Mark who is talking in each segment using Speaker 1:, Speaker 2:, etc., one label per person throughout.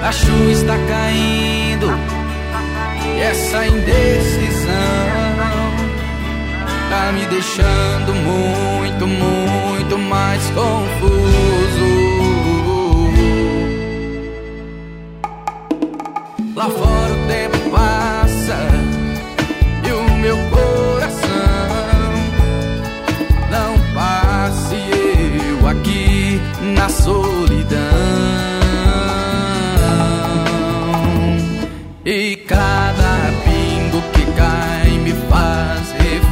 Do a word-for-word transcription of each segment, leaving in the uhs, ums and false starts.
Speaker 1: A chuva está caindo e essa indecisão tá me deixando muito, muito mais confuso. Lá fora o tempo passa e o meu coração não passa, e eu aqui na solidão. E cada pingo que cai me faz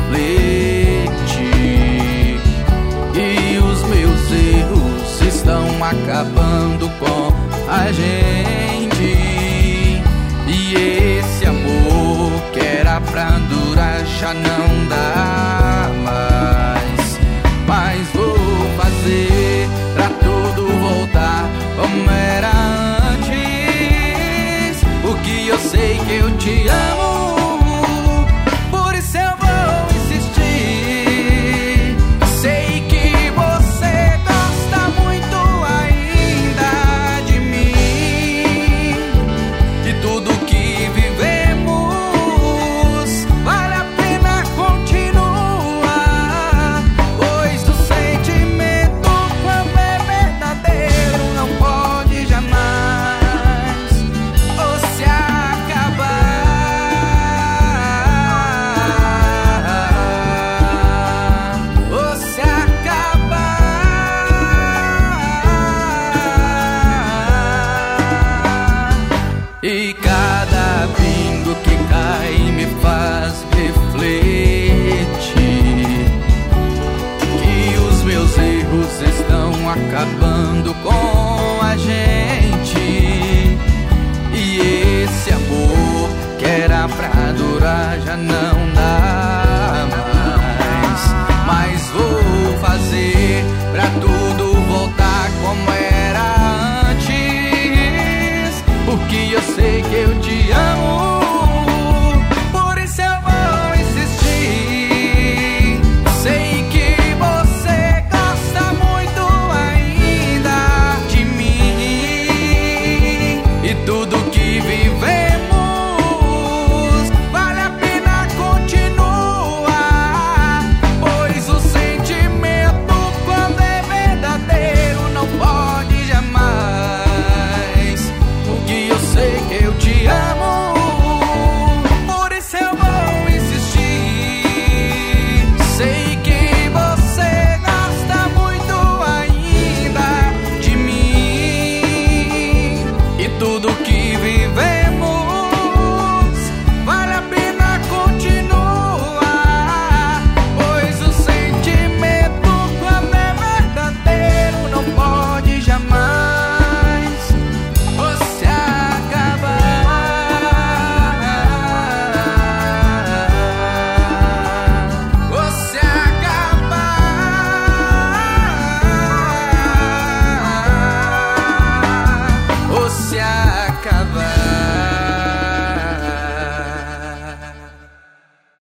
Speaker 1: refletir, e os meus erros estão acabando com a gente. E esse amor que era pra durar já não